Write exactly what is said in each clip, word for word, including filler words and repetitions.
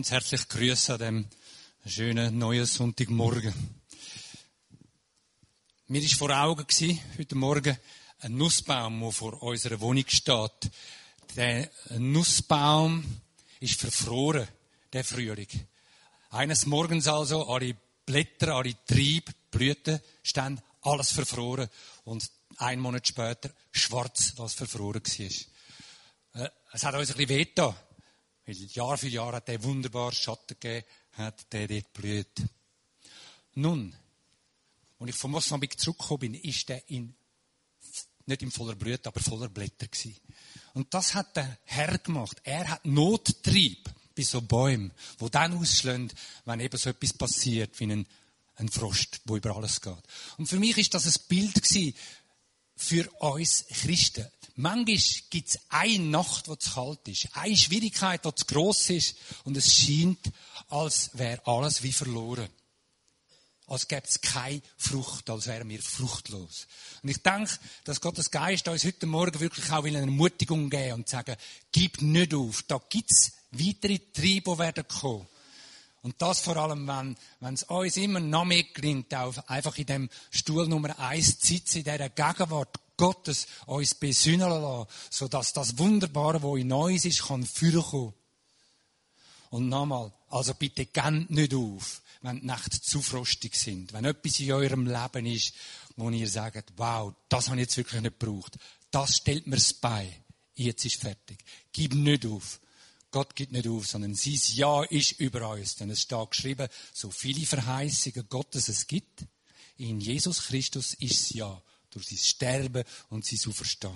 Ganz herzlich grüßen an diesem schönen neuen Sonntagmorgen. Mir war vor Augen gewesen, heute Morgen ein Nussbaum, der vor unserer Wohnung steht. Der Nussbaum ist verfroren, der Frühling. Eines Morgens also, alle Blätter, alle Triebe, Blüten, stehen alles verfroren. Und einen Monat später schwarz, was verfroren war. Es hat uns ein bisschen wehgetan. Weil Jahr für Jahr hat der wunderbar Schatten gegeben, hat der dort blüht. Nun, als ich von Mosambik zurückgekommen bin, ist der in, nicht in voller Blüte, aber voller Blätter gewesen. Und das hat der Herr gemacht. Er hat Nottrieb bei so Bäumen, die dann ausschlagen, wenn eben so etwas passiert, wie ein, ein Frost, der über alles geht. Und für mich ist das ein Bild gewesen für uns Christen. Manchmal gibt es eine Nacht, die zu kalt ist, eine Schwierigkeit, die zu gross ist und es scheint, als wäre alles wie verloren. Als gäbe es keine Frucht, als wären wir fruchtlos. Und ich denke, dass Gottes Geist uns heute Morgen wirklich auch eine Ermutigung geben und sagen, gib nicht auf, da gibt es weitere Triebe, die werden kommen. Und das vor allem, wenn, wenn es uns immer noch mehr gelingt, auch einfach in dem Stuhl Nummer eins zu sitzen, in dieser Gegenwart Gottes uns besinnen lassen, sodass das Wunderbare, was in uns ist, kann vorkommen. Und nochmal, also bitte gebt nicht auf, wenn die Nächte zu frostig sind. Wenn etwas in eurem Leben ist, wo ihr sagt, wow, das habe ich jetzt wirklich nicht gebraucht. Das stellt mir das bei. Jetzt ist fertig. Gib nicht auf. Gott gibt nicht auf, sondern sein Ja ist über uns. Denn es steht geschrieben, so viele Verheißungen Gottes es gibt, in Jesus Christus ist es Ja. Durch sein Sterben und sein Auferstehen.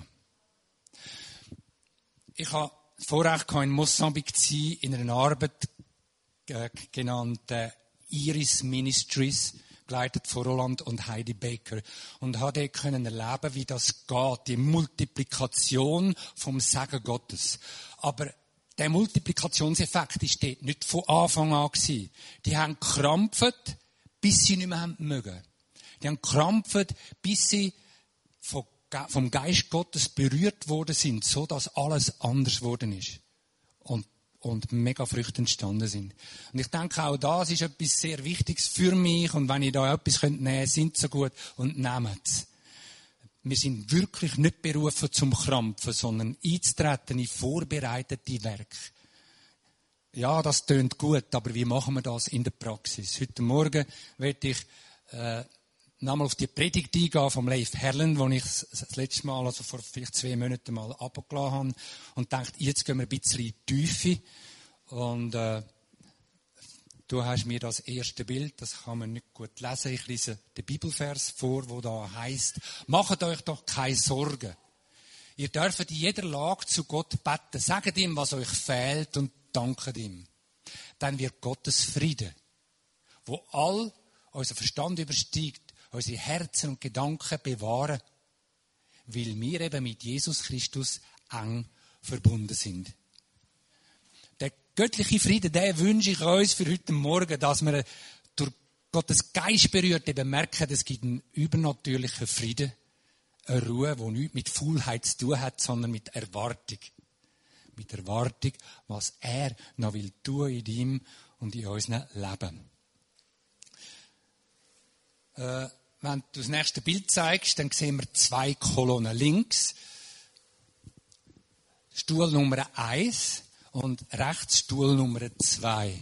Ich habe das Vorrecht in Mosambik zu sein, in einer Arbeit äh, genannt äh, Iris Ministries, geleitet von Roland und Heidi Baker. Und habe dort können erleben, wie das geht, die Multiplikation vom Segen Gottes. Aber der Multiplikationseffekt ist dort nicht von Anfang an gewesen. Die haben gekrampft, bis sie nicht mehr haben mögen. Die haben gekrampft, bis sie vom Geist Gottes berührt worden sind, so dass alles anders geworden ist. Und, und mega Früchte entstanden sind. Und ich denke, auch das ist etwas sehr Wichtiges für mich. Und wenn ich da etwas nehmen könnt, sind so gut und nehmt es. Wir sind wirklich nicht berufen zum Krampfen, sondern einzutreten in vorbereitete Werke. Ja, das tönt gut, aber wie machen wir das in der Praxis? Heute Morgen werde ich äh, nochmal auf die Predigt eingehen vom Leif Herland, wo ich das letzte Mal, also vor vielleicht zwei Monaten mal abgelassen habe und dachte, jetzt gehen wir ein bisschen in die Tiefe. Und äh, du hast mir das erste Bild, das kann man nicht gut lesen. Ich lese den Bibelvers vor, wo da heißt: Macht euch doch keine Sorgen. Ihr dürft in jeder Lage zu Gott beten. Sagt ihm, was euch fehlt und danket ihm. Dann wird Gottes Friede, wo all unser Verstand übersteigt, unsere Herzen und Gedanken bewahren, weil wir eben mit Jesus Christus eng verbunden sind. Der göttliche Friede, den wünsche ich uns für heute Morgen, dass wir durch Gottes Geist berührt eben merken, es gibt einen übernatürlichen Frieden, eine Ruhe, die nichts mit Faulheit zu tun hat, sondern mit Erwartung. Mit Erwartung, was er noch will tun in ihm und in unserem Leben. Äh, wenn du das nächste Bild zeigst, dann sehen wir zwei Kolonnen. Links Stuhl Nummer eins und rechts Stuhl Nummer zwei.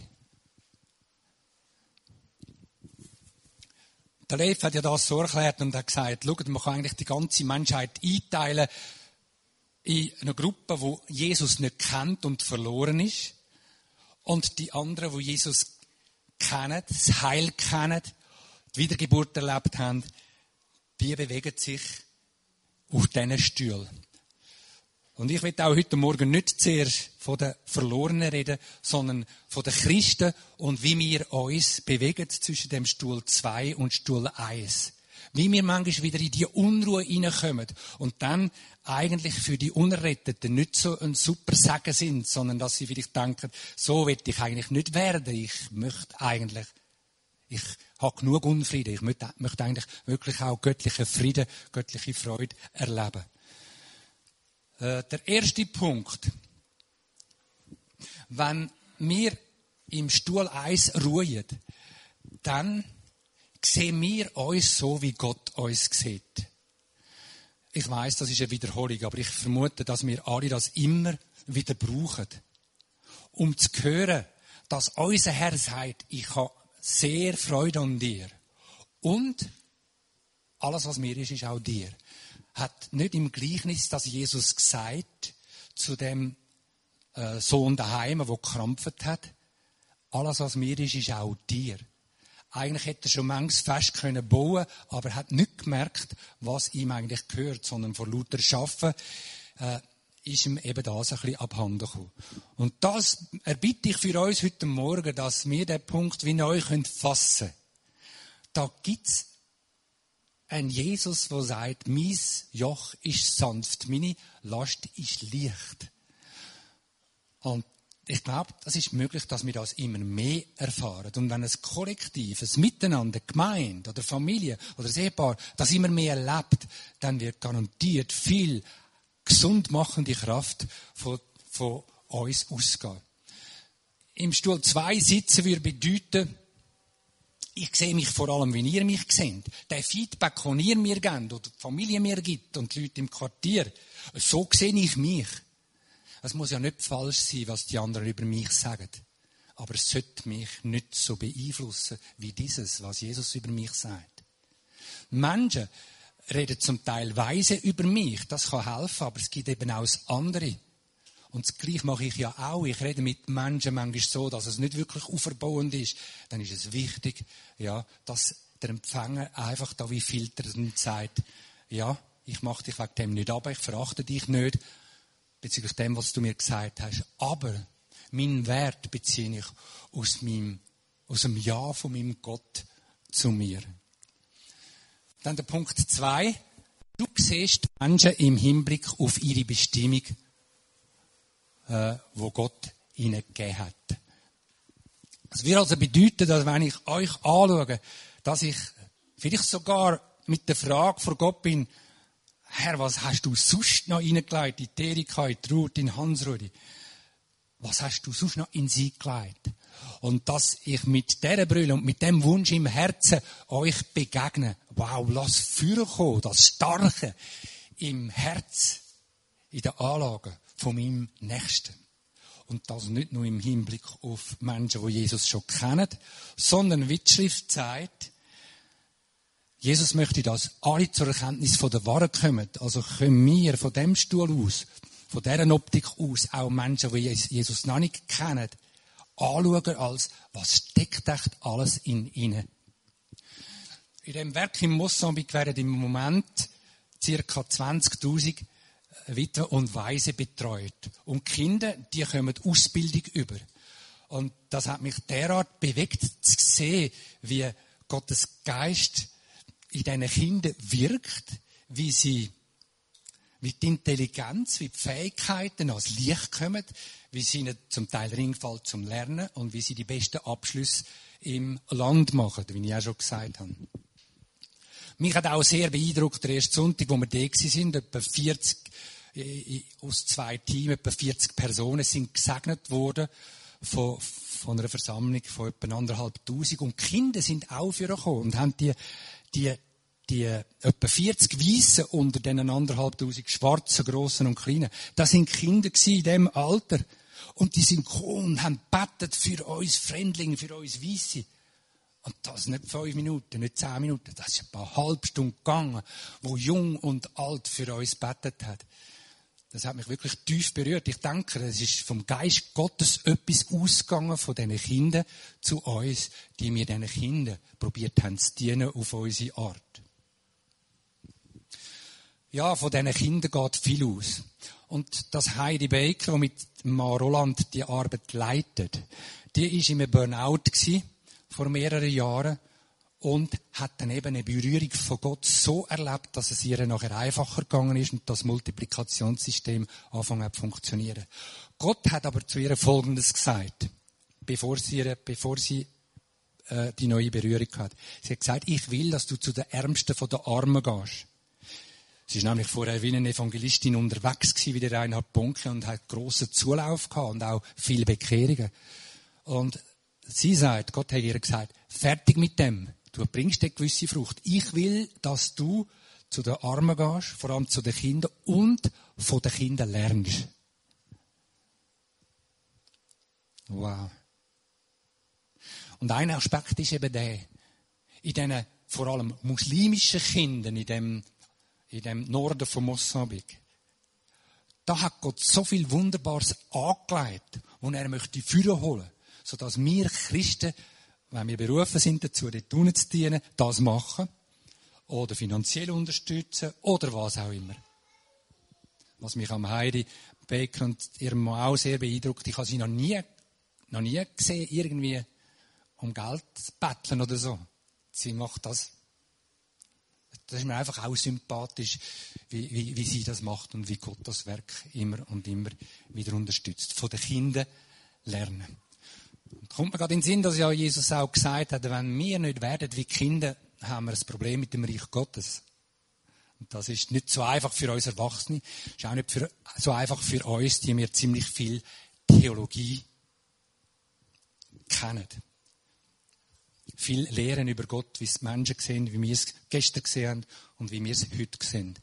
Der Leif hat ja das so erklärt und hat gesagt, schaut, man kann eigentlich die ganze Menschheit einteilen in eine Gruppe, wo Jesus nicht kennt und verloren ist, und die anderen, wo Jesus kennen, das Heil kennen, die Wiedergeburt erlebt haben, die bewegen sich auf diesen Stühlen. Und ich will auch heute Morgen nicht zuerst von den Verlorenen reden, sondern von den Christen und wie wir uns bewegen zwischen dem Stuhl zwei und Stuhl eins. Wie wir manchmal wieder in die Unruhe hineinkommen und dann eigentlich für die Unerretteten nicht so ein super Segen sind, sondern dass sie vielleicht denken, so will ich eigentlich nicht werden. Ich möchte eigentlich, ich habe genug Unfrieden. Ich möchte, möchte eigentlich wirklich auch göttlichen Frieden, göttliche Freude erleben. Äh, der erste Punkt. Wenn wir im Stuhl eins ruhen, dann sehen wir uns so, wie Gott uns sieht. Ich weiss, das ist eine Wiederholung, aber ich vermute, dass wir alle das immer wieder brauchen, um zu hören, dass unser Herr sagt, ich habe sehr Freude an dir. Und alles, was mir ist, ist auch dir. Hat nicht im Gleichnis, dass Jesus gesagt zu dem äh, Sohn daheim, der gekrampft hat, alles, was mir ist, ist auch dir. Eigentlich hätte er schon manches Fest können bauen, aber er hat nicht gemerkt, was ihm eigentlich gehört, sondern vor lauter Schaffen äh, ist ihm eben das ein bisschen abhanden gekommen. Und das erbitte ich für uns heute Morgen, dass wir den Punkt wie neu fassen können. Da gibt es einen Jesus, der sagt, mein Joch ist sanft, meine Last ist leicht. Und ich glaube, das ist möglich, dass wir das immer mehr erfahren. Und wenn ein Kollektiv, ein Miteinander, Gemeinde oder Familie oder ein Ehepaar das immer mehr erlebt, dann wird garantiert viel gesund machende Kraft von, von uns ausgehen. Im Stuhl zwei sitzen würde bedeuten, ich sehe mich vor allem, wie ihr mich seht. Der Feedback, den ihr mir gebt oder die Familie mir gibt und die Leute im Quartier, so sehe ich mich. Es muss ja nicht falsch sein, was die anderen über mich sagen. Aber es sollte mich nicht so beeinflussen, wie dieses, was Jesus über mich sagt. Menschen reden zum Teil weise über mich. Das kann helfen, aber es gibt eben auch das andere. Und das Gleiche mache ich ja auch. Ich rede mit Menschen manchmal so, dass es nicht wirklich auferbauend ist. Dann ist es wichtig, ja, dass der Empfänger einfach da wie filtert und sagt, ja, ich mache dich wegen dem nicht ab, ich verachte dich nicht, bezüglich dem, was du mir gesagt hast. Aber meinen Wert beziehe ich aus, meinem, aus dem Ja von meinem Gott zu mir. Dann der Punkt zwei. Du siehst Menschen im Hinblick auf ihre Bestimmung, äh, wo Gott ihnen gegeben hat. Das würde also bedeuten, dass wenn ich euch anschaue, dass ich vielleicht sogar mit der Frage vor Gott bin, Herr, was hast du sonst noch reingelegt? In die Erika, in die Ruth, in Hans-Rudi. Was hast du sonst noch in sie gelegt? Und dass ich mit dieser Brille und mit dem Wunsch im Herzen euch begegne. Wow, lass Feuer kommen, das Starke im Herz, in der Anlage von meinem Nächsten. Und das nicht nur im Hinblick auf Menschen, die Jesus schon kennen, sondern wie die Schrift sagt, Jesus möchte, dass alle zur Erkenntnis von der Wahrheit kommen. Also können wir von dem Stuhl aus, von dieser Optik aus, auch Menschen, die Jesus noch nicht kennen, anschauen als, was steckt echt alles in ihnen. In dem Werk in Mosambik werden im Moment ca. zwanzigtausend Witwen und Waisen betreut. Und die Kinder, die kommen Ausbildung über. Und das hat mich derart bewegt zu sehen, wie Gottes Geist in diesen Kindern wirkt, wie sie, wie die Intelligenz, wie die Fähigkeiten ans Licht kommen, wie sie ihnen zum Teil ringfällt zum Lernen und wie sie die besten Abschlüsse im Land machen, wie ich auch schon gesagt habe. Mich hat auch sehr beeindruckt, der erste Sonntag, wo wir da waren, etwa vierzig, aus zwei Teams, etwa vierzig Personen sind gesegnet worden von, von einer Versammlung von etwa anderthalbtausend. Und die Kinder sind auch vorgekommen und haben die, die, die etwa vierzig Weissen unter diesen anderthalbtausend Schwarzen, Grossen und Kleinen. Das sind Kinder in diesem Alter. Und die sind gekommen und haben gebetet für uns Fremdlinge, für uns Weisse. Und das nicht fünf Minuten, nicht zehn Minuten, das ist ein paar halbe Stunden gegangen, wo Jung und Alt für uns gebetet hat. Das hat mich wirklich tief berührt. Ich denke, es ist vom Geist Gottes etwas ausgegangen von diesen Kindern zu uns, die wir diesen Kindern probiert haben zu dienen auf unsere Art. Ja, von diesen Kindern geht viel aus. Und das Heidi Baker, die mit Mann Roland die Arbeit leitet, die war in einem Burnout gewesen, vor mehreren Jahren und hat dann eben eine Berührung von Gott so erlebt, dass es ihr nachher einfacher gegangen ist und das Multiplikationssystem angefangen hat zu funktionieren. Gott hat aber zu ihr Folgendes gesagt, bevor sie, bevor sie äh, die neue Berührung hat. Sie hat gesagt, ich will, dass du zu den Ärmsten von den Armen gehst. Sie war nämlich vorher wie eine Evangelistin unterwegs gewesen, wie der Reinhard Bonke, und hat grossen Zulauf gehabt und auch viele Bekehrungen. Und sie sagt, Gott hat ihr gesagt, fertig mit dem. Du bringst eine gewisse Frucht. Ich will, dass du zu den Armen gehst, vor allem zu den Kindern, und von den Kindern lernst. Wow. Und ein Aspekt ist eben der, in diesen vor allem muslimischen Kindern, in dem, in dem Norden von Mosambik, da hat Gott so viel Wunderbares angelegt, wo er möchte Führer holen, sodass wir Christen, wenn wir berufen sind dazu, dort unten zu dienen, das machen oder finanziell unterstützen oder was auch immer. Was mich am Heidi Baker und ihrem Mann auch sehr beeindruckt, ich habe sie noch nie, noch nie gesehen, irgendwie um Geld zu betteln oder so. Sie macht das. Das ist mir einfach auch sympathisch, wie, wie, wie sie das macht und wie Gott das Werk immer und immer wieder unterstützt. Von den Kindern lernen. Und kommt mir gerade in den Sinn, dass ja Jesus auch gesagt hat, wenn wir nicht werden wie Kinder, haben wir ein Problem mit dem Reich Gottes. Und das ist nicht so einfach für uns Erwachsene. Das ist auch nicht für, so einfach für uns, die wir ziemlich viel Theologie kennen. Viel lehren über Gott, wie es die Menschen sehen, wie wir es gestern gesehen haben und wie wir es heute sehen.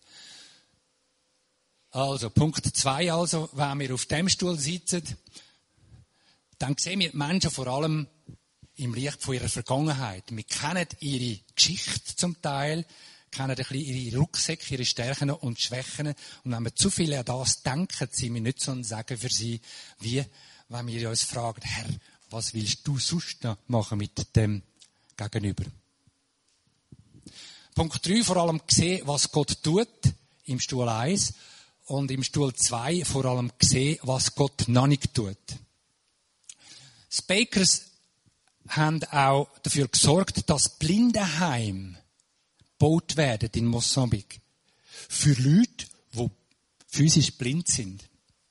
Also, Punkt zwei, also, wenn wir auf dem Stuhl sitzen, dann sehen wir die Menschen vor allem im Licht von ihrer Vergangenheit. Wir kennen ihre Geschichte zum Teil, kennen ein bisschen ihre Rucksäcke, ihre Stärken und Schwächen. Und wenn wir zu viel an das denken, sind wir nicht so ein Segen für sie, wie wenn wir uns fragen, Herr, was willst du sonst noch machen mit dem Gegenüber? Punkt drei, vor allem sehen, was Gott tut, im Stuhl eins. Und im Stuhl zwei vor allem sehen, was Gott noch nicht tut. Die Bakers haben auch dafür gesorgt, dass Blindenheime gebaut werden in Mosambik. Für Leute, die physisch blind sind.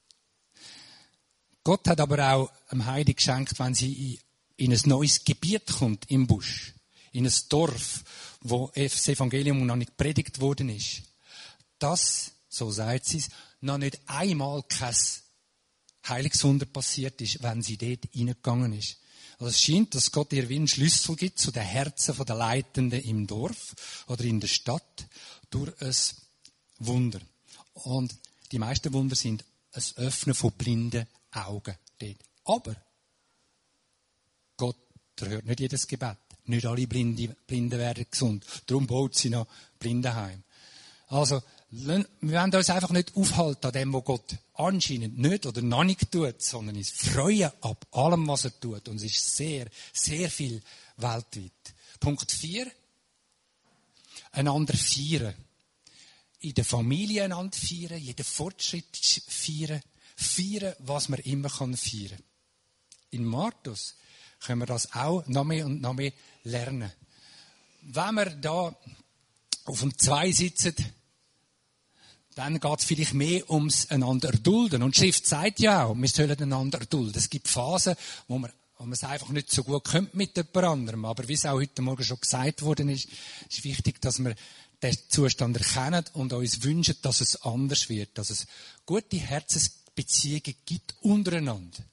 Gott hat aber auch dem Heidi geschenkt, wenn sie in ein neues Gebiet kommt, im Busch, in ein Dorf, wo das Evangelium noch nicht predigt worden ist, dass, so sagt sie es, noch nicht einmal kein Heilungswunder passiert ist, wenn sie dort reingegangen ist. Also es scheint, dass Gott ihr wie einen Schlüssel gibt zu den Herzen der Leitenden im Dorf oder in der Stadt durch ein Wunder. Und die meisten Wunder sind ein Öffnen von blinden Augen dort. Aber Gott erhört nicht jedes Gebet. Nicht alle Blinde, Blinde werden gesund. Darum baut sie noch Blindenheim. Also, wir wollen uns einfach nicht aufhalten an dem, was Gott anscheinend nicht oder noch nicht tut, sondern uns freuen ab allem, was er tut. Und es ist sehr, sehr viel weltweit. Punkt vier. Einander feiern. In der Familie einander feiern, jeden Fortschritt feiern. Feiern, was man immer feiern kann. In Markus können wir das auch noch mehr und noch mehr lernen. Wenn wir da auf dem zwei sitzen, dann geht es vielleicht mehr ums einander erdulden. Und die Schrift sagt ja auch, wir sollen einander erdulden. Es gibt Phasen, wo man, wo man es einfach nicht so gut kommt mit jemand anderem. Aber wie es auch heute Morgen schon gesagt worden ist, ist wichtig, dass wir den Zustand erkennen und uns wünschen, dass es anders wird. Dass es gute Herzensbeziehungen gibt untereinander.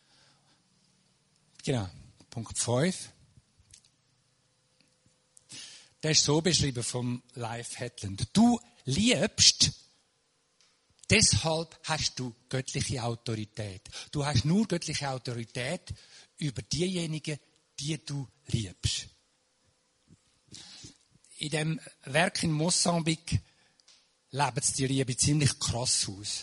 Genau. Punkt fünf. Der ist so beschrieben vom Leif Hetland. Du liebst, deshalb hast du göttliche Autorität. Du hast nur göttliche Autorität über diejenigen, die du liebst. In dem Werk in Mosambik lebt die Liebe ziemlich krass aus.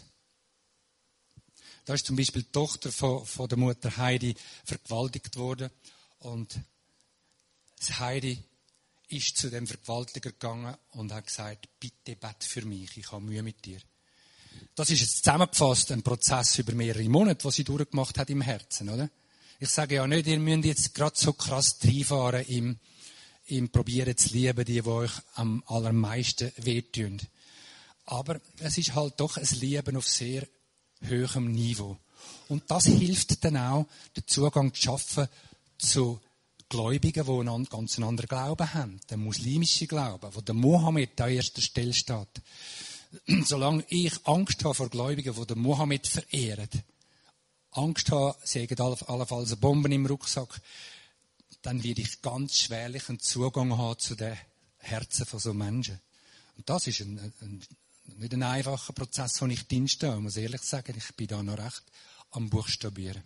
Da ist zum Beispiel die Tochter von, von der Mutter Heidi vergewaltigt worden. Und das Heidi ist zu dem Vergewaltiger gegangen und hat gesagt, bitte bett für mich, ich habe Mühe mit dir. Das ist jetzt zusammengefasst ein Prozess über mehrere Monate, den sie durchgemacht hat im Herzen, oder? Ich sage ja nicht, ihr müsst jetzt gerade so krass reinfahren im, im Probieren zu lieben, die, die euch am allermeisten wehtun. Aber es ist halt doch ein Lieben auf sehr hohem Niveau. Und das hilft dann auch, den Zugang zu schaffen zu Gläubigen, die einen ganz anderen Glauben haben. Der muslimische Glaube, wo der Mohammed an erster Stelle steht. Solange ich Angst habe vor Gläubigen, die den Mohammed verehren, Angst habe, sie hätten allenfalls Bomben im Rucksack, dann werde ich ganz schwerlich einen Zugang haben zu den Herzen von so Menschen. Und das ist ein, ein, nicht ein einfacher Prozess, wo ich drin stehe. Ich muss ehrlich sagen, ich bin da noch recht am Buchstabieren.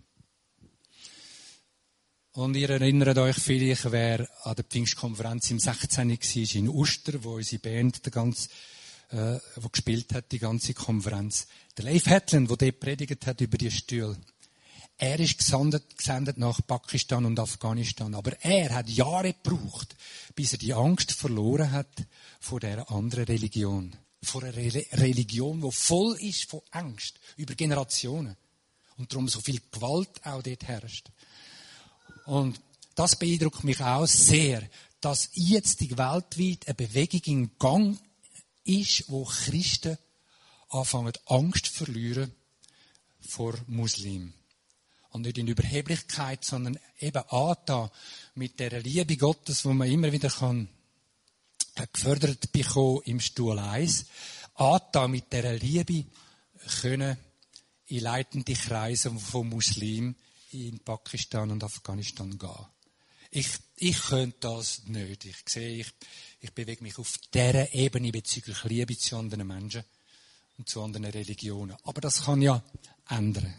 Und ihr erinnert euch vielleicht, wer an der Pfingstkonferenz im sechzehn war, in Uster, wo unsere Band der ganze, äh, wo gespielt hat, die ganze Konferenz. Der Leif Hetland, der dort predigt hat über die Stühle. Er ist gesendet, gesendet nach Pakistan und Afghanistan. Aber er hat Jahre gebraucht, bis er die Angst verloren hat vor dieser anderen Religion. Vor einer Re- Religion, die voll ist von Angst über Generationen. Und darum so viel Gewalt auch dort herrscht. Und das beeindruckt mich auch sehr, dass jetzt weltweit eine Bewegung in Gang ist, wo Christen anfangen, Angst zu verlieren vor Muslimen. Und nicht in Überheblichkeit, sondern eben angetan mit der Liebe Gottes, wo man immer wieder kann, gefördert bekommen im Stuhl eins. Angetan mit dieser Liebe können in leitende Kreise von Muslimen in Pakistan und Afghanistan gehen. Ich, ich könnte das nicht. Ich sehe, ich, ich bewege mich auf dieser Ebene bezüglich Liebe zu anderen Menschen und zu anderen Religionen. Aber das kann ja ändern.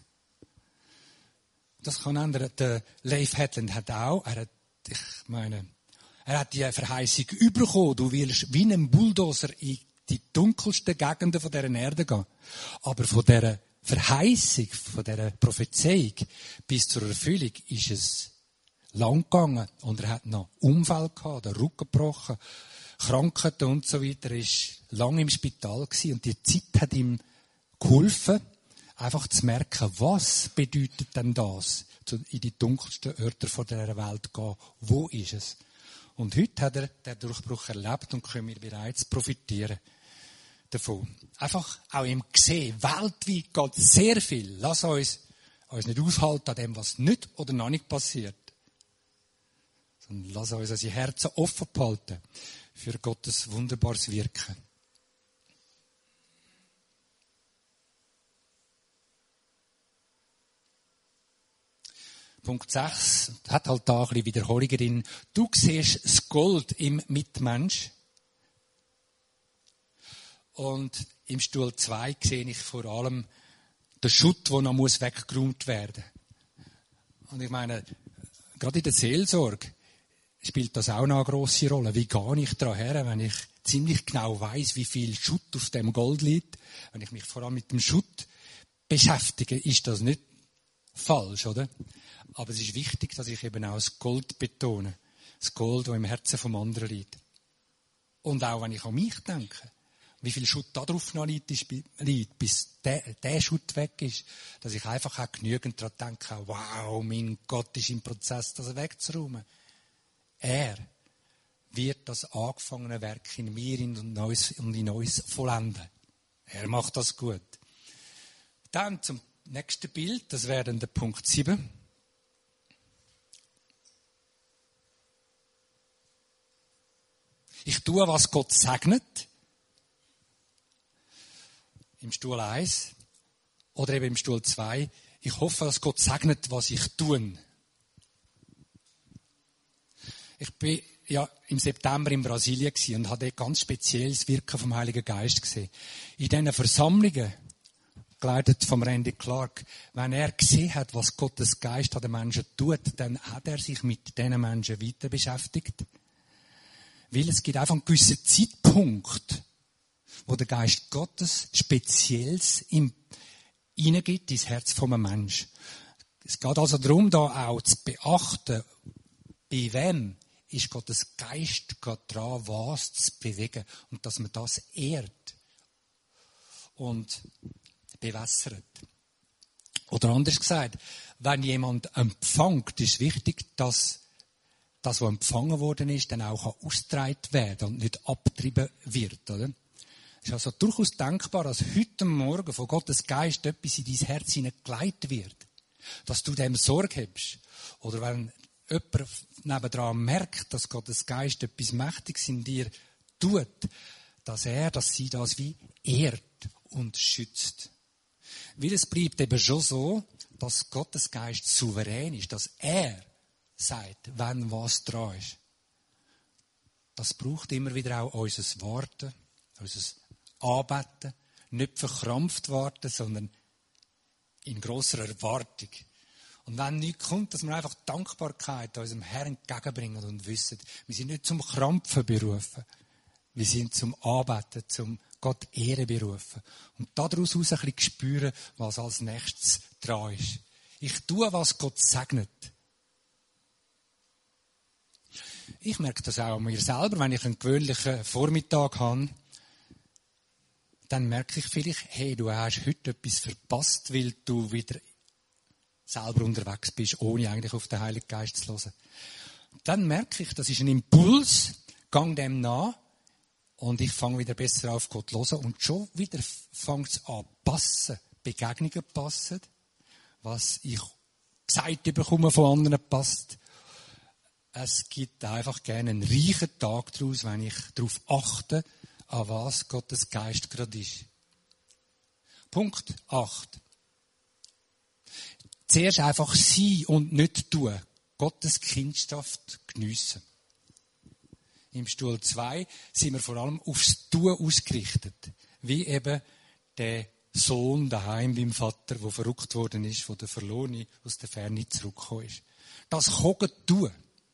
Das kann ändern. Der Leif Hetland hat auch, er hat, ich meine, er hat die Verheißung bekommen, du willst wie ein Bulldozer in die dunkelsten Gegenden von dieser Erde gehen. Aber von dieser Verheißung, von dieser Prophezeiung bis zur Erfüllung ist es lang gegangen. Und er hat noch Unfall gehabt, den Rücken gebrochen, Krankheiten und so weiter. Er war lange im Spital gewesen und die Zeit hat ihm geholfen, einfach zu merken, was bedeutet denn das, in die dunkelsten Orte von dieser Welt gehen. Wo ist es? Und heute hat er den Durchbruch erlebt und können wir bereits profitieren davon. Einfach auch im Gesehen, weltweit geht sehr viel. Lass uns uns nicht aufhalten an dem, was nicht oder noch nicht passiert. Sondern lass uns unsere Herzen offen behalten für Gottes wunderbares Wirken. Punkt sechs hat halt da ein bisschen Wiederholungen drin. Du siehst das Gold im Mitmensch. Und im Stuhl zwei sehe ich vor allem den Schutt, der noch weggeräumt werden muss. Und ich meine, gerade in der Seelsorge spielt das auch noch eine grosse Rolle. Wie gehe ich daran her, wenn ich ziemlich genau weiss, wie viel Schutt auf dem Gold liegt? Wenn ich mich vor allem mit dem Schutt beschäftige, ist das nicht falsch, oder? Aber es ist wichtig, dass ich eben auch das Gold betone. Das Gold, das im Herzen vom anderen liegt. Und auch, wenn ich an mich denke, wie viel Schutt da drauf noch liegt, liegt bis der, der Schutt weg ist, dass ich einfach auch genügend daran denke, wow, mein Gott ist im Prozess, das wegzuräumen. Er wird das angefangene Werk in mir und in uns vollenden. Er macht das gut. Dann zum nächsten Bild, das wäre dann der Punkt sieben. Ich tue, was Gott segnet. Im Stuhl eins. Oder eben im Stuhl zwei. Ich hoffe, dass Gott segnet, was ich tue. Ich bin ja im September in Brasilien und habe dort ganz spezielles Wirken vom Heiligen Geist gesehen. In diesen Versammlungen, geleitet vom Randy Clark, wenn er gesehen hat, was Gottes Geist an den Menschen tut, dann hat er sich mit diesen Menschen weiter beschäftigt. Weil es gibt einfach einen gewissen Zeitpunkt, wo der Geist Gottes Spezielles hineingibt ins Herz von einem Menschen. Es geht also darum, da auch zu beachten, bei wem ist Gottes Geist gerade dran, was zu bewegen. Und dass man das ehrt und bewässert. Oder anders gesagt, wenn jemand empfängt, ist wichtig, dass das, was empfangen worden ist, dann auch ausgetragen werden und nicht abgetrieben wird. Oder? Es ist also durchaus denkbar, dass heute Morgen von Gottes Geist etwas in dein Herz hineingelegt wird. Dass du dem Sorge hast. Oder wenn jemand nebendran merkt, dass Gottes Geist etwas Mächtiges in dir tut, dass er, dass sie das wie ehrt und schützt. Weil es bleibt eben schon so, dass Gottes Geist souverän ist, dass er sagt, wenn was dran ist. Das braucht immer wieder auch unser Warten, unser Anbeten, nicht verkrampft warten, sondern in grosser Erwartung. Und wenn nichts kommt, dass wir einfach Dankbarkeit unserem Herrn entgegenbringen und wissen, wir sind nicht zum Krampfen berufen, wir sind zum Anbeten, zum Gott Ehre berufen. Und daraus ein bisschen spüren, was als nächstes dran ist. Ich tue, was Gott segnet. Ich merke das auch an mir selber, wenn ich einen gewöhnlichen Vormittag habe, dann merke ich vielleicht, hey, du hast heute etwas verpasst, weil du wieder selber unterwegs bist, ohne eigentlich auf den Heiligen Geist zu hören. Dann merke ich, das ist ein Impuls, gang dem nach und ich fange wieder besser auf Gott zu hören und schon wieder fängt es an passen, Begegnungen passen, was ich gesagt bekomme von anderen passt. Es gibt einfach gerne einen reichen Tag daraus, wenn ich darauf achte, an was Gottes Geist gerade ist. Punkt acht. Zuerst einfach sein und nicht tun. Gottes Kindschaft geniessen. Im Stuhl zwei sind wir vor allem aufs Tun ausgerichtet. Wie eben der Sohn daheim beim Vater, der verrückt worden ist, wo der Verlorene aus der Ferne zurückgekommen ist. Das Kogen tun.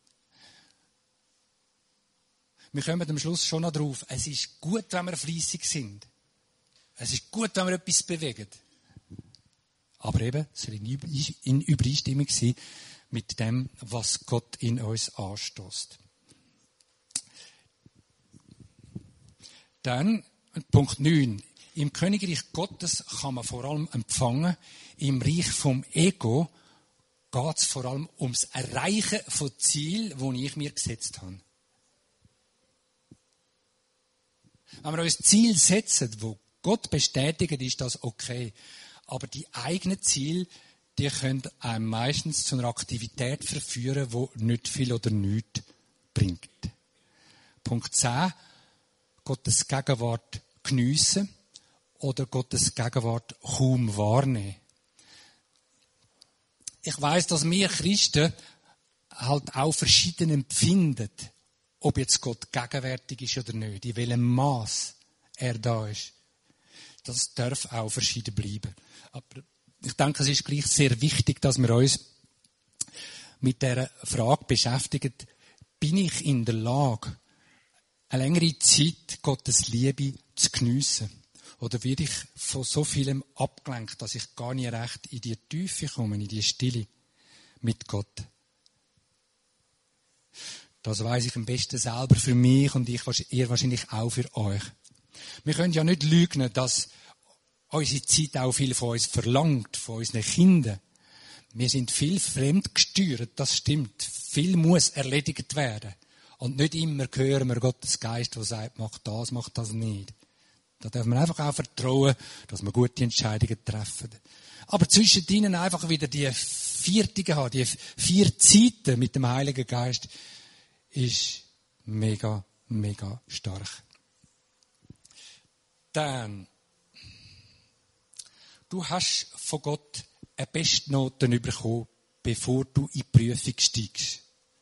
Wir kommen am Schluss schon noch drauf. Es ist gut, wenn wir fleissig sind. Es ist gut, wenn wir etwas bewegen. Aber eben, es soll in Übereinstimmung sein mit dem, was Gott in uns anstößt. Dann, Punkt neun. Im Königreich Gottes kann man vor allem empfangen. Im Reich vom Ego geht es vor allem ums Erreichen von Zielen, die ich mir gesetzt habe. Wenn wir uns Ziel setzen, wo Gott bestätigt, ist das okay. Aber die eigenen Ziele, die können einem meistens zu einer Aktivität verführen, die nicht viel oder nichts bringt. Punkt zehn. Gottes Gegenwart geniessen oder Gottes Gegenwart kaum wahrnehmen. Ich weiss, dass wir Christen halt auch verschieden empfinden, ob jetzt Gott gegenwärtig ist oder nicht, in welchem Maß er da ist. Das darf auch verschieden bleiben. Aber ich denke, es ist gleich sehr wichtig, dass wir uns mit der Frage beschäftigen, bin ich in der Lage, eine längere Zeit Gottes Liebe zu geniessen? Oder werde ich von so vielem abgelenkt, dass ich gar nicht recht in die Tiefe komme, in die Stille mit Gott? Das weiss ich am besten selber für mich und ich, ihr wahrscheinlich auch für euch. Wir können ja nicht lügen, dass unsere Zeit auch viel von uns verlangt, von unseren Kindern. Wir sind viel fremdgesteuert, das stimmt. Viel muss erledigt werden. Und nicht immer hören wir Gottes Geist, der sagt, mach das, mach das nicht. Da darf man einfach auch vertrauen, dass wir gute Entscheidungen treffen. Aber zwischen ihnen einfach wieder die Viertige haben, die vier Zeiten mit dem Heiligen Geist, ist mega, mega stark. Dann, du hast von Gott eine Bestnote bekommen, bevor du in die Prüfung steigst.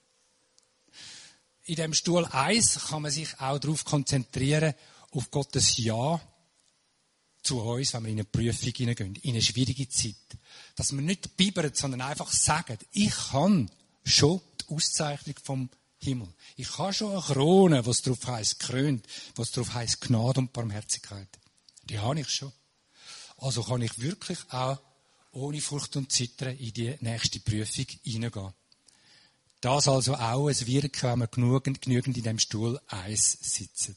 In dem Stuhl eins kann man sich auch darauf konzentrieren, auf Gottes Ja zu uns, wenn wir in eine Prüfung hineingehen, in eine schwierige Zeit. Dass wir nicht bibbern, sondern einfach sagen, ich habe schon die Auszeichnung vom Himmel. Ich habe schon eine Krone, was drauf heisst, gekrönt, was drauf heisst, Gnade und Barmherzigkeit. Die habe ich schon. Also kann ich wirklich auch ohne Furcht und Zittern in die nächste Prüfung hineingehen. Das also auch ein Wirken, wenn wir genügend, genügend in dem Stuhl eins sitzen.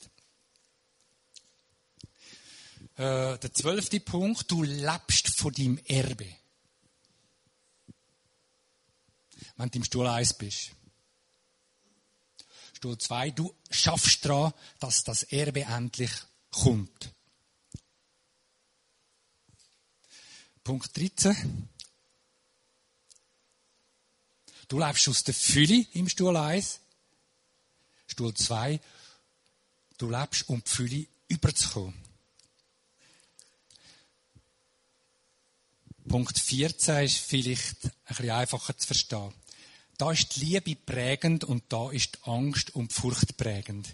Äh, der zwölfte Punkt, du lebst von deinem Erbe. Wenn du im Stuhl eins bist. Stuhl zwei, du schaffst daran, dass das Erbe endlich kommt. Punkt dreizehn. Du lebst aus der Fülle im Stuhl eins. Stuhl zwei. Du lebst, um die Fülle überzukommen. Punkt vierzehn ist vielleicht ein bisschen einfacher zu verstehen. Da ist die Liebe prägend und da ist die Angst und die Furcht prägend.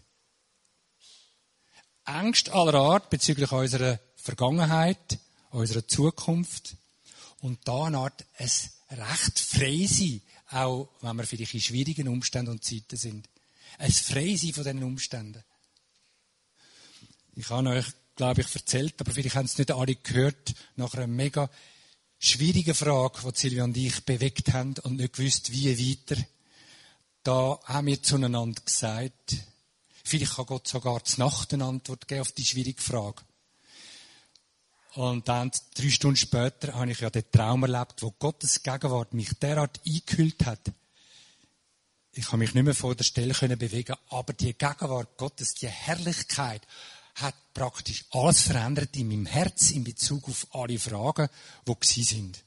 Angst aller Art bezüglich unserer Vergangenheit, unserer Zukunft und da eine Art ein recht frei sein, auch wenn wir vielleicht in schwierigen Umständen und Zeiten sind. Ein frei sein von diesen Umständen. Ich habe euch, glaube ich, erzählt, aber vielleicht haben es nicht alle gehört, nach einer mega schwierigen Frage, die Silvia und ich bewegt haben und nicht gewusst, wie weiter. Da haben wir zueinander gesagt, vielleicht kann Gott sogar zur Nacht eine Antwort geben auf die schwierige Frage. Und dann, drei Stunden später, habe ich ja den Traum erlebt, wo Gottes Gegenwart mich derart eingehüllt hat. Ich habe mich nicht mehr vor der Stelle können bewegen, aber die Gegenwart Gottes, die Herrlichkeit, hat praktisch alles verändert in meinem Herz in Bezug auf alle Fragen, die gewesen sind.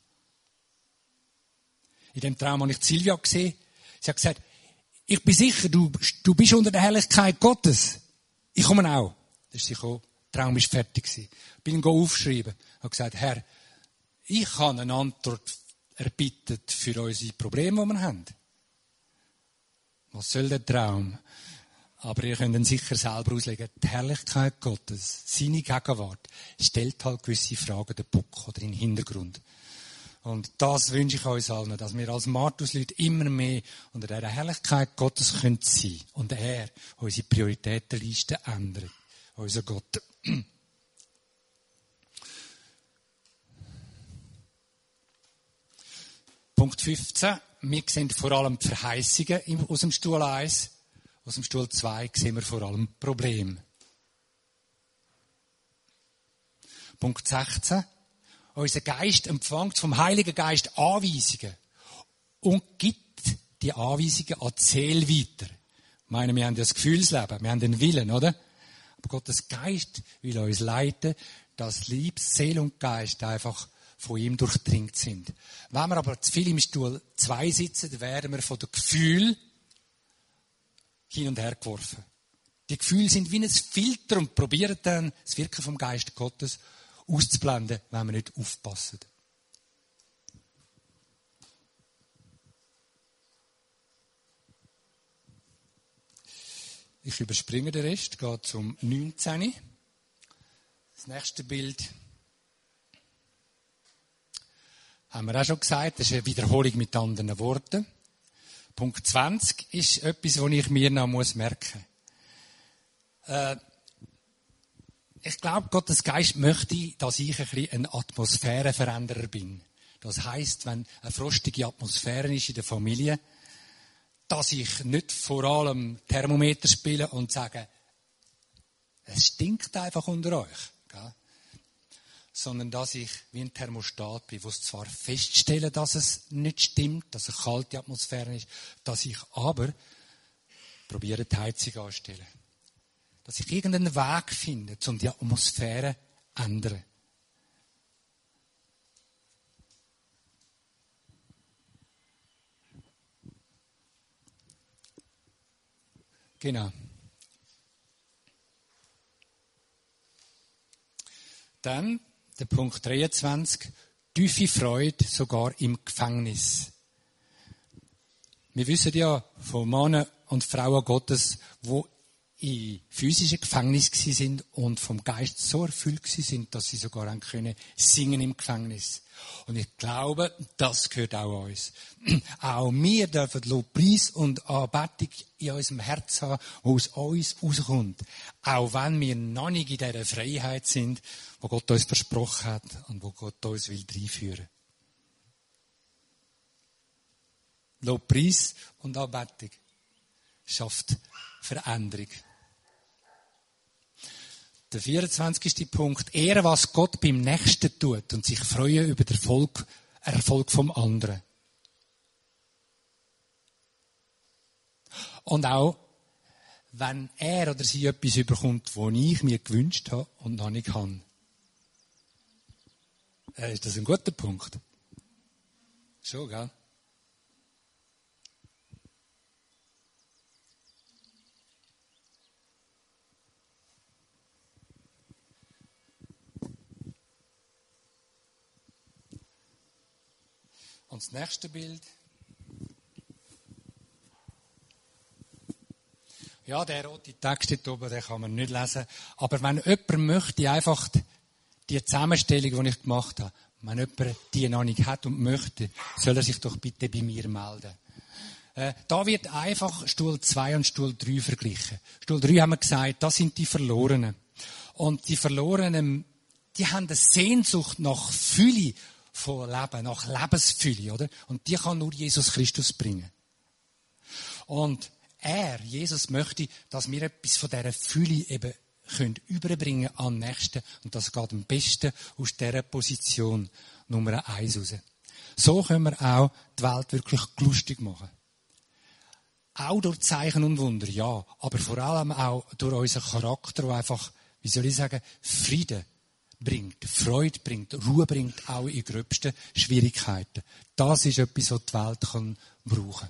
In dem Traum habe ich Silvia gesehen. Sie hat gesagt, ich bin sicher, du, du bist unter der Herrlichkeit Gottes. Ich komme auch. Da ist sie gekommen. Der Traum war fertig. Ich bin ihn aufgeschrieben. Ich habe gesagt, Herr, ich habe eine Antwort erbittet für unsere Probleme, die wir haben. Was soll der Traum? Aber ihr könnt ihn sicher selber auslegen. Die Herrlichkeit Gottes, seine Gegenwart, stellt halt gewisse Fragen den Bock oder in den Hintergrund. Und das wünsche ich uns allen, dass wir als Martus-Leute immer mehr unter dieser Herrlichkeit Gottes sein können und er unsere Prioritätenliste ändert. Unser Gott. Punkt fünfzehn. Wir sehen vor allem die Verheißungen aus dem Stuhl eins. Aus dem Stuhl zwei sehen wir vor allem Probleme. Punkt sechzehn. Unser Geist empfängt vom Heiligen Geist Anweisungen und gibt die Anweisungen an die Seele weiter. Ich meine, wir haben ja das Gefühlsleben, wir haben den Willen, oder? Aber Gottes Geist will uns leiten, dass Liebe, Seele und Geist einfach von ihm durchdringt sind. Wenn wir aber zu viel im Stuhl zwei sitzen, werden wir von den Gefühlen hin und her geworfen. Die Gefühle sind wie ein Filter und probieren dann das Wirken vom Geist Gottes auszublenden, wenn wir nicht aufpassen. Ich überspringe den Rest, gehe zum neunzehn. Das nächste Bild haben wir auch schon gesagt, das ist eine Wiederholung mit anderen Worten. Punkt zwanzig ist etwas, was ich mir noch merken muss. Äh, ich glaube, Gottes Geist möchte, dass ich ein bisschen ein Atmosphärenveränderer bin. Das heisst, wenn eine frostige Atmosphäre ist in der Familie, dass ich nicht vor allem Thermometer spiele und sage, es stinkt einfach unter euch. Gell? Sondern dass ich wie ein Thermostat bin, wo es zwar feststelle, dass es nicht stimmt, dass es eine kalte Atmosphäre ist, dass ich aber probiere, die Heizung anzustellen. Dass ich irgendeinen Weg finde, um die Atmosphäre zu ändern. Genau. Dann der Punkt dreiundzwanzig, tiefe Freude sogar im Gefängnis. Wir wissen ja von Männern und Frauen Gottes, wo in physischen Gefängnis gsi sind und vom Geist so erfüllt gsi sind, dass sie sogar haben können singen im Gefängnis. Und ich glaube, das gehört auch uns. Auch wir dürfen Lobpreis und Anbetung in unserem Herz haben, wo aus uns rauskommt. Auch wenn wir noch nicht in dieser Freiheit sind, wo Gott uns versprochen hat und wo Gott uns will reinführen. Lobpreis und Anbetung schafft Veränderung. Der vierundzwanzigste Punkt. Ehren, was Gott beim Nächsten tut und sich freuen über den Erfolg, Erfolg vom anderen. Und auch, wenn er oder sie etwas überkommt, was ich mir gewünscht habe und noch nicht habe. Äh, ist das ein guter Punkt? Schon, gell? Und das nächste Bild. Ja, der rote Text dort oben, den kann man nicht lesen. Aber wenn jemand möchte, einfach die Zusammenstellung, die ich gemacht habe, wenn jemand die noch nicht hat und möchte, soll er sich doch bitte bei mir melden. Äh, da wird einfach Stuhl zwei und Stuhl drei verglichen. Stuhl drei haben wir gesagt, das sind die Verlorenen. Und die Verlorenen, die haben eine Sehnsucht nach Fülle von Leben, nach Lebensfülle, oder? Und die kann nur Jesus Christus bringen. Und er, Jesus, möchte, dass wir etwas von dieser Fülle eben können überbringen an den Nächsten. Und das geht am besten aus dieser Position Nummer eins raus. So können wir auch die Welt wirklich lustig machen. Auch durch Zeichen und Wunder, ja. Aber vor allem auch durch unseren Charakter, der einfach, wie soll ich sagen, Frieden bringt, Freude bringt, Ruhe bringt, auch in gröbsten Schwierigkeiten. Das ist etwas, was die Welt kann brauchen kann.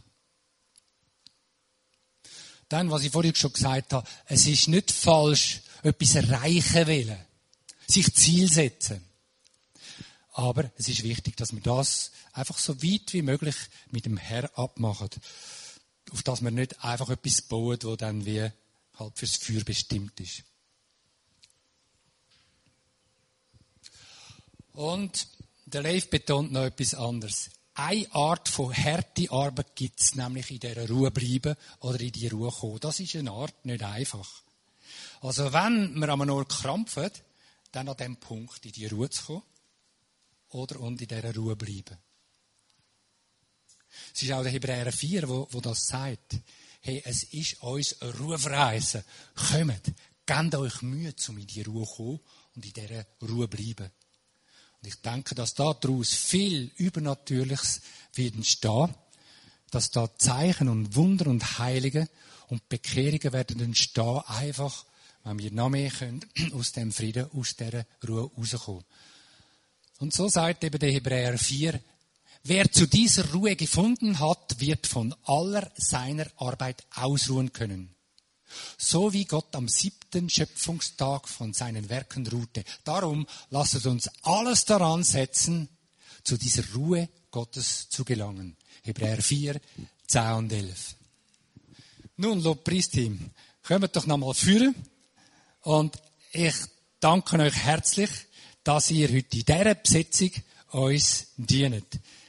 Dann, was ich vorhin schon gesagt habe, es ist nicht falsch, etwas erreichen wollen, sich Ziel setzen. Aber es ist wichtig, dass wir das einfach so weit wie möglich mit dem Herrn abmachen, auf dass wir nicht einfach etwas bauen, das dann wie halt fürs Feuer bestimmt ist. Und der Leif betont noch etwas anderes. Eine Art von harte Arbeit gibt es, nämlich in dieser Ruhe bleiben oder in die Ruhe kommen. Das ist eine Art nicht einfach. Also wenn wir an einem Ort krampfen, dann an dem Punkt in die Ruhe zu kommen oder und in dieser Ruhe bleiben. Es ist auch der Hebräer vier, wo, wo das sagt. Hey, es ist uns eine Rufreise. Kommt, gebt euch Mühe, um in die Ruhe zu kommen und in dieser Ruhe bleiben. Und ich denke, dass daraus viel Übernatürliches wird entstehen, dass da Zeichen und Wunder und Heilige und Bekehrungen werden entstehen, einfach, wenn wir noch mehr können, aus dem Frieden, aus dieser Ruhe rauskommen. Und so sagt eben der Hebräer vier, wer zu dieser Ruhe gefunden hat, wird von aller seiner Arbeit ausruhen können. So wie Gott am siebten Schöpfungstag von seinen Werken ruhte. Darum lasst uns alles daran setzen, zu dieser Ruhe Gottes zu gelangen. Hebräer vier, zehn und elf. Nun, Lobpreisteam, kommt doch nochmal führen. Und ich danke euch herzlich, dass ihr heute in dieser Besetzung uns dient.